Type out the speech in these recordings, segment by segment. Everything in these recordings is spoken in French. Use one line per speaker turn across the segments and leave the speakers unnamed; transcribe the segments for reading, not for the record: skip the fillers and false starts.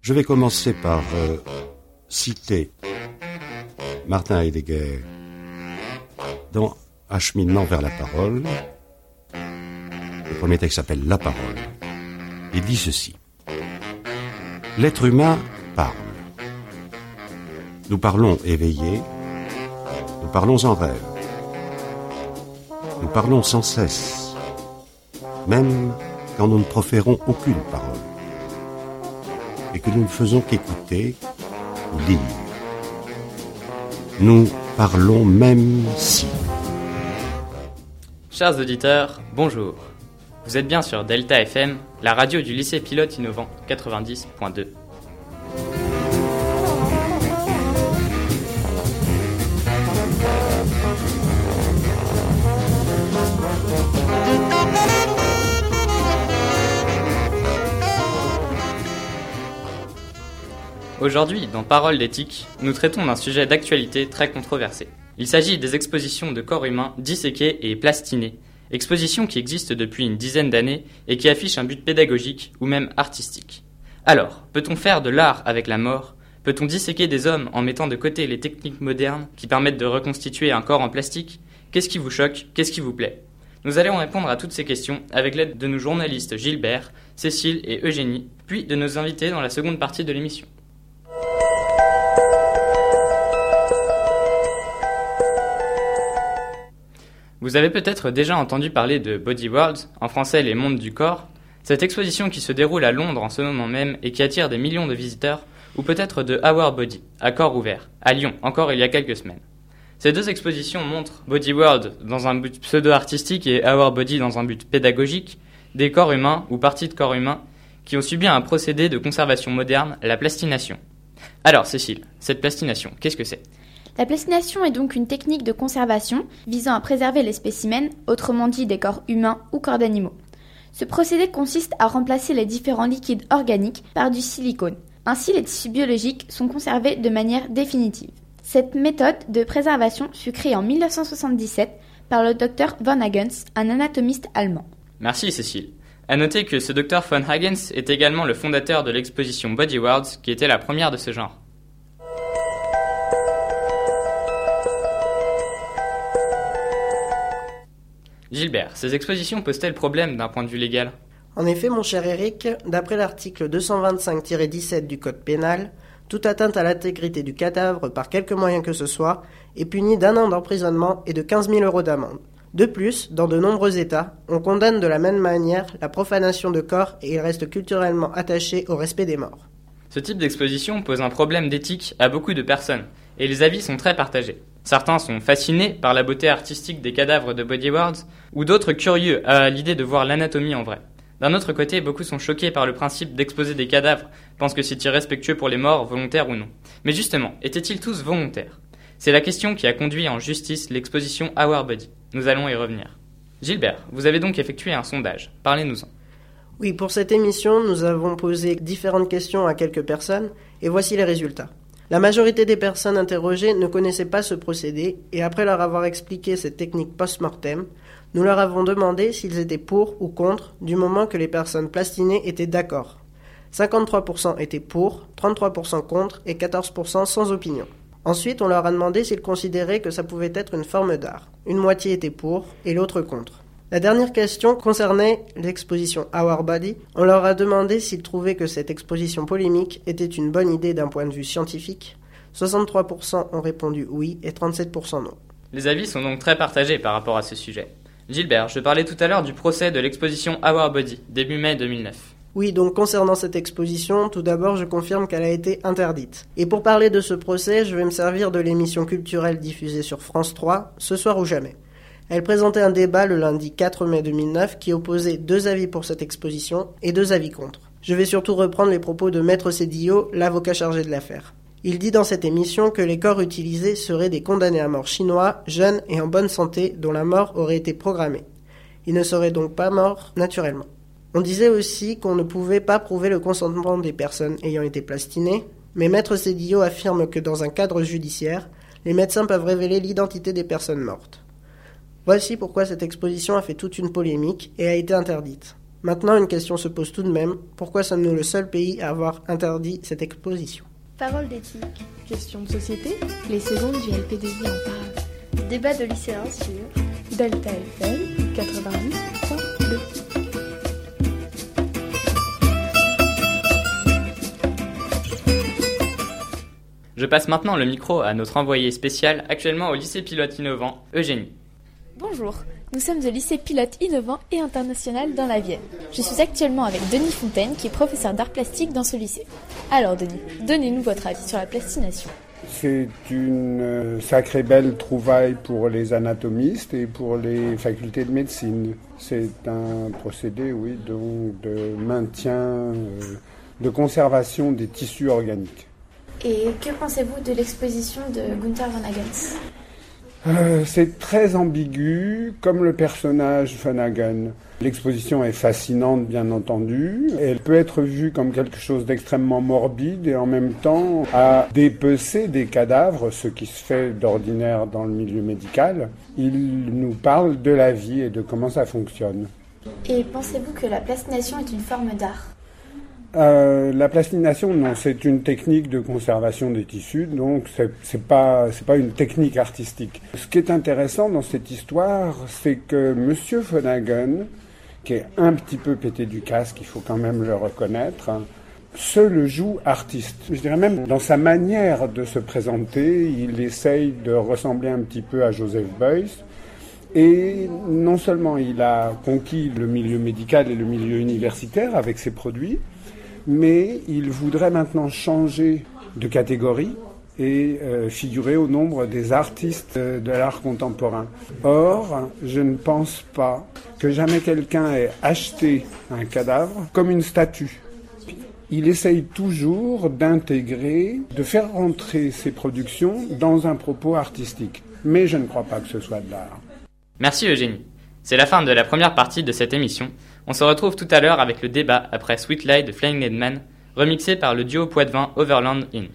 Je vais commencer par citer Martin Heidegger dans Acheminement vers la parole. Le premier texte s'appelle La parole. Il dit ceci. L'être humain parle. Nous parlons éveillés, nous parlons en rêve. Nous parlons sans cesse, même quand nous ne proférons aucune parole, et que nous ne faisons qu'écouter ou lire. Nous parlons même si.
Chers auditeurs, bonjour. Vous êtes bien sur Delta FM, la radio du lycée Pilote Innovant 90.2. Aujourd'hui, dans Paroles d'éthique, nous traitons d'un sujet d'actualité très controversé. Il s'agit des expositions de corps humains disséqués et plastinés, expositions qui existent depuis une dizaine d'années et qui affichent un but pédagogique ou même artistique. Alors, peut-on faire de l'art avec la mort ? Peut-on disséquer des hommes en mettant de côté les techniques modernes qui permettent de reconstituer un corps en plastique ? Qu'est-ce qui vous choque ? Qu'est-ce qui vous plaît ? Nous allons répondre à toutes ces questions avec l'aide de nos journalistes Gilbert, Cécile et Eugénie, puis de nos invités dans la seconde partie de l'émission. Vous avez peut-être déjà entendu parler de Body World, en français les mondes du corps, cette exposition qui se déroule à Londres en ce moment même et qui attire des millions de visiteurs, ou peut-être de Our Body, à corps ouvert, à Lyon, encore il y a quelques semaines. Ces deux expositions montrent Body World dans un but pseudo-artistique et Our Body dans un but pédagogique, des corps humains ou parties de corps humains qui ont subi un procédé de conservation moderne, la plastination. Alors Cécile, cette plastination, qu'est-ce que c'est ?
La plastination est donc une technique de conservation visant à préserver les spécimens, autrement dit des corps humains ou corps d'animaux. Ce procédé consiste à remplacer les différents liquides organiques par du silicone. Ainsi, les tissus biologiques sont conservés de manière définitive. Cette méthode de préservation fut créée en 1977 par le Dr von Hagens, un anatomiste allemand.
Merci Cécile. À noter que ce Dr von Hagens est également le fondateur de l'exposition Body Worlds, qui était la première de ce genre. Gilbert, ces expositions posent-elles problème d'un point de vue légal ?
En effet, mon cher Eric, d'après l'article 225-17 du Code pénal, toute atteinte à l'intégrité du cadavre par quelque moyen que ce soit est punie d'1 an d'emprisonnement et de 15 000 € d'amende. De plus, dans de nombreux États, on condamne de la même manière la profanation de corps et il reste culturellement attaché au respect des morts.
Ce type d'exposition pose un problème d'éthique à beaucoup de personnes, et les avis sont très partagés. Certains sont fascinés par la beauté artistique des cadavres de Body Worlds, ou d'autres curieux à l'idée de voir l'anatomie en vrai. D'un autre côté, beaucoup sont choqués par le principe d'exposer des cadavres, pensent que c'est irrespectueux pour les morts, volontaires ou non. Mais justement, étaient-ils tous volontaires ? C'est la question qui a conduit en justice l'exposition Our Body. Nous allons y revenir. Gilbert, vous avez donc effectué un sondage. Parlez-nous-en.
Oui, pour cette émission, nous avons posé différentes questions à quelques personnes, et voici les résultats. La majorité des personnes interrogées ne connaissaient pas ce procédé, et après leur avoir expliqué cette technique post-mortem, nous leur avons demandé s'ils étaient pour ou contre, du moment que les personnes plastinées étaient d'accord. 53% étaient pour, 33% contre et 14% sans opinion. Ensuite, on leur a demandé s'ils considéraient que ça pouvait être une forme d'art. Une moitié était pour et l'autre contre. La dernière question concernait l'exposition Our Body. On leur a demandé s'ils trouvaient que cette exposition polémique était une bonne idée d'un point de vue scientifique. 63% ont répondu oui et 37% non.
Les avis sont donc très partagés par rapport à ce sujet. Gilbert, je parlais tout à l'heure du procès de l'exposition Our Body, début mai 2009.
Oui, donc concernant cette exposition, tout d'abord je confirme qu'elle a été interdite. Et pour parler de ce procès, je vais me servir de l'émission culturelle diffusée sur France 3, Ce soir ou jamais. Elle présentait un débat le lundi 4 mai 2009 qui opposait 2 avis pour cette exposition et 2 avis contre. Je vais surtout reprendre les propos de Maître Cédillo, l'avocat chargé de l'affaire. Il dit dans cette émission que les corps utilisés seraient des condamnés à mort chinois, jeunes et en bonne santé, dont la mort aurait été programmée. Ils ne seraient donc pas morts naturellement. On disait aussi qu'on ne pouvait pas prouver le consentement des personnes ayant été plastinées, mais Maître Cédillo affirme que dans un cadre judiciaire, les médecins peuvent révéler l'identité des personnes mortes. Voici pourquoi cette exposition a fait toute une polémique et a été interdite. Maintenant, une question se pose tout de même. Pourquoi sommes-nous le seul pays à avoir interdit cette exposition ?
Parole d'éthique.
Question de société. Les secondes du LP2I en parlent.
Débat de lycéens sur
Delta FM 90.2.
Je passe maintenant le micro à notre envoyé spécial actuellement au lycée Pilote Innovant, Eugénie.
Bonjour, nous sommes au lycée Pilote Innovant et International dans la Vienne. Je suis actuellement avec Denis Fontaine qui est professeur d'art plastique dans ce lycée. Alors Denis, donnez-nous votre avis sur la plastination.
C'est une sacrée belle trouvaille pour les anatomistes et pour les facultés de médecine. C'est un procédé, oui, donc de maintien, de conservation des tissus organiques.
Et que pensez-vous de l'exposition de Günther von Hagens ?
C'est très ambigu, comme le personnage Von Hagen. L'exposition est fascinante, bien entendu. Elle peut être vue comme quelque chose d'extrêmement morbide et en même temps à dépecer des cadavres, ce qui se fait d'ordinaire dans le milieu médical. Il nous parle de la vie et de comment ça fonctionne.
Et pensez-vous que la plastination est une forme d'art ?
La plastination, non, c'est une technique de conservation des tissus, donc c'est pas une technique artistique. Ce qui est intéressant dans cette histoire, c'est que Monsieur Von Hagen, qui est un petit peu pété du casque, il faut quand même le reconnaître, se le joue artiste. Je dirais même dans sa manière de se présenter, il essaye de ressembler un petit peu à Joseph Beuys. Et non seulement il a conquis le milieu médical et le milieu universitaire avec ses produits, mais il voudrait maintenant changer de catégorie et figurer au nombre des artistes de l'art contemporain. Or, je ne pense pas que jamais quelqu'un ait acheté un cadavre comme une statue. Il essaye toujours d'intégrer, de faire rentrer ses productions dans un propos artistique. Mais je ne crois pas que ce soit de l'art.
Merci Eugénie. C'est la fin de la première partie de cette émission. On se retrouve tout à l'heure avec le débat après Sweet Lie de Flying Dead Man, remixé par le duo poitevin Overland Inn.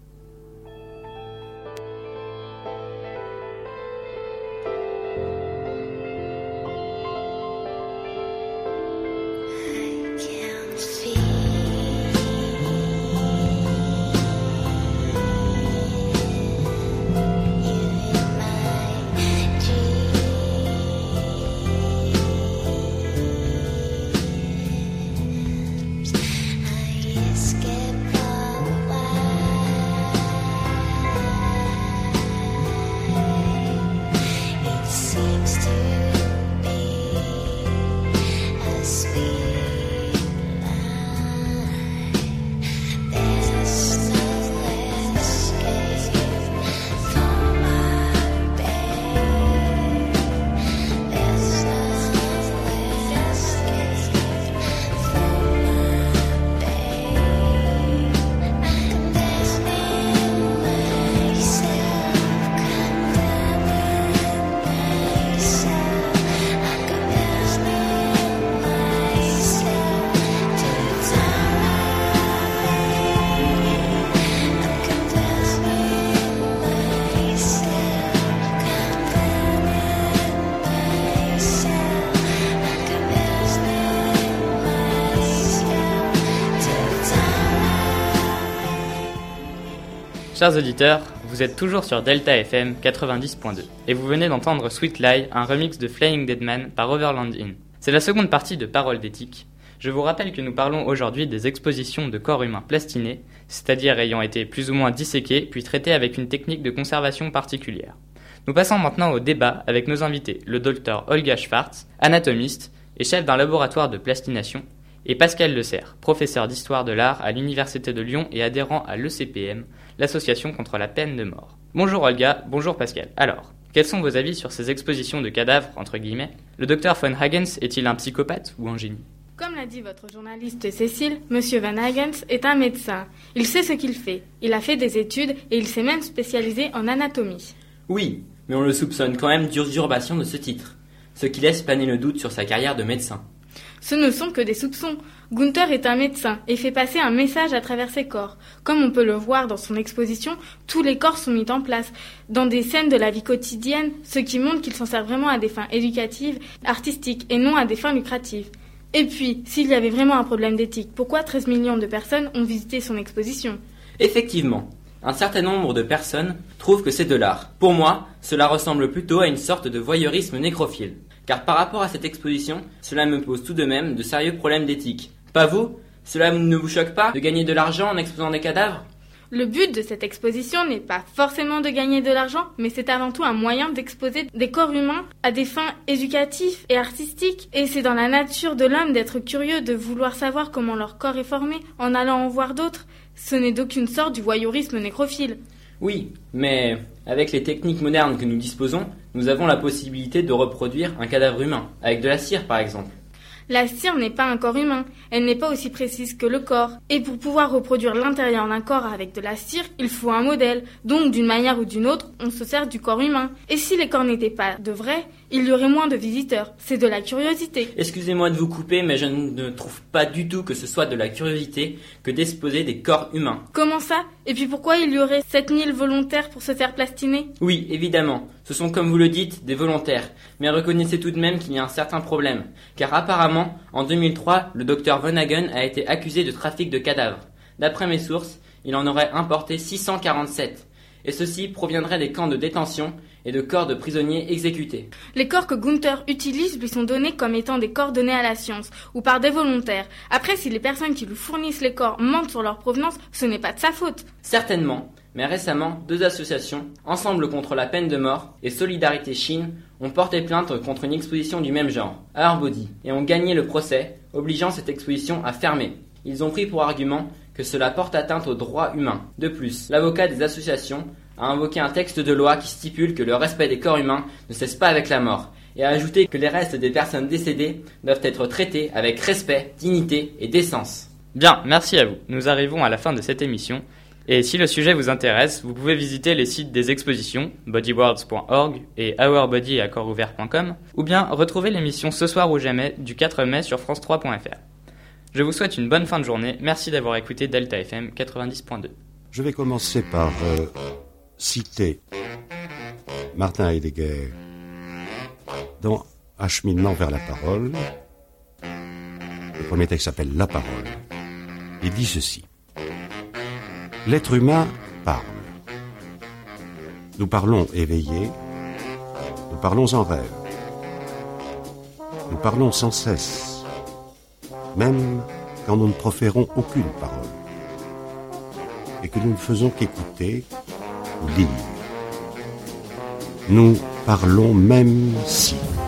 Chers auditeurs, vous êtes toujours sur Delta FM 90.2 et vous venez d'entendre Sweet Lie, un remix de Flying Dead Man par Overland Inn. C'est la seconde partie de Parole d'éthique. Je vous rappelle que nous parlons aujourd'hui des expositions de corps humains plastinés, c'est-à-dire ayant été plus ou moins disséqués puis traités avec une technique de conservation particulière. Nous passons maintenant au débat avec nos invités, le docteur Olga Schwartz, anatomiste et chef d'un laboratoire de plastination, et Pascal Lecerf, professeur d'histoire de l'art à l'Université de Lyon et adhérent à l'ECPM, l'association contre la peine de mort. Bonjour Olga, bonjour Pascal. Alors, quels sont vos avis sur ces expositions de cadavres, entre guillemets ? Le docteur Von Hagens est-il un psychopathe ou un génie ?
Comme l'a dit votre journaliste Cécile, Monsieur Von Hagens est un médecin. Il sait ce qu'il fait. Il a fait des études et il s'est même spécialisé en anatomie.
Oui, mais on le soupçonne quand même d'usurpation de ce titre, ce qui laisse planer le doute sur sa carrière de médecin.
Ce ne sont que des soupçons. Günther est un médecin et fait passer un message à travers ses corps. Comme on peut le voir dans son exposition, tous les corps sont mis en place dans des scènes de la vie quotidienne, ce qui montre qu'il s'en sert vraiment à des fins éducatives, artistiques et non à des fins lucratives. Et puis, s'il y avait vraiment un problème d'éthique, pourquoi 13 millions de personnes ont visité son exposition ?
Effectivement, un certain nombre de personnes trouvent que c'est de l'art. Pour moi, cela ressemble plutôt à une sorte de voyeurisme nécrophile. Car par rapport à cette exposition, cela me pose tout de même de sérieux problèmes d'éthique. Pas vous ? Cela ne vous choque pas de gagner de l'argent en exposant des cadavres ?
Le but de cette exposition n'est pas forcément de gagner de l'argent, mais c'est avant tout un moyen d'exposer des corps humains à des fins éducatives et artistiques. Et c'est dans la nature de l'homme d'être curieux, de vouloir savoir comment leur corps est formé en allant en voir d'autres. Ce n'est d'aucune sorte du voyeurisme nécrophile.
Oui, mais avec les techniques modernes que nous disposons, nous avons la possibilité de reproduire un cadavre humain, avec de la cire par exemple.
La cire n'est pas un corps humain, elle n'est pas aussi précise que le corps. Et pour pouvoir reproduire l'intérieur d'un corps avec de la cire, il faut un modèle. Donc d'une manière ou d'une autre, on se sert du corps humain. Et si les corps n'étaient pas de vrais, il y aurait moins de visiteurs. C'est de la curiosité.
Excusez-moi de vous couper, mais je ne trouve pas du tout que ce soit de la curiosité que d'exposer des corps humains.
Comment ça ? Et puis pourquoi il y aurait 7000 volontaires pour se faire plastiner ?
Oui, évidemment. Ce sont, comme vous le dites, des volontaires. Mais reconnaissez tout de même qu'il y a un certain problème. Car apparemment, en 2003, le docteur Von Hagen a été accusé de trafic de cadavres. D'après mes sources, il en aurait importé 647. Et ceci proviendrait des camps de détention et de corps de prisonniers exécutés.
Les corps que Gunther utilise lui sont donnés comme étant des corps donnés à la science, ou par des volontaires. Après, si les personnes qui lui fournissent les corps mentent sur leur provenance, ce n'est pas de sa faute.
Certainement, mais récemment, 2 associations, Ensemble contre la peine de mort et Solidarité Chine, ont porté plainte contre une exposition du même genre, Our Body, et ont gagné le procès, obligeant cette exposition à fermer. Ils ont pris pour argument que cela porte atteinte aux droits humains. De plus, l'avocat des associations a invoqué un texte de loi qui stipule que le respect des corps humains ne cesse pas avec la mort, et a ajouté que les restes des personnes décédées doivent être traités avec respect, dignité et décence.
Bien, merci à vous. Nous arrivons à la fin de cette émission. Et si le sujet vous intéresse, vous pouvez visiter les sites des expositions, bodyworlds.org et ourbody@corpsouvert.com, ou bien retrouver l'émission Ce soir ou jamais du 4 mai sur france3.fr. Je vous souhaite une bonne fin de journée. Merci d'avoir écouté Delta FM 90.2.
Je vais commencer par citer Martin Heidegger dans Acheminement vers la parole. Le premier texte s'appelle La parole. Il dit ceci. L'être humain parle. Nous parlons éveillés, nous parlons en rêve, nous parlons sans cesse, même quand nous ne proférons aucune parole, et que nous ne faisons qu'écouter ou lire. Nous parlons même si.